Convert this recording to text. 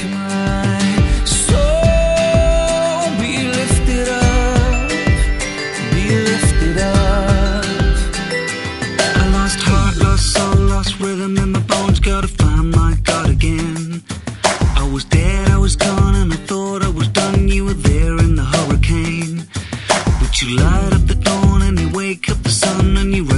Can my soul be lifted up, be lifted up? I lost heart, lost soul, lost rhythm in my bones. Gotta find my God again. I was dead, I was gone, and I thought I was done. You were there in the hurricane, but you light up the dawn and you wake up the sun and you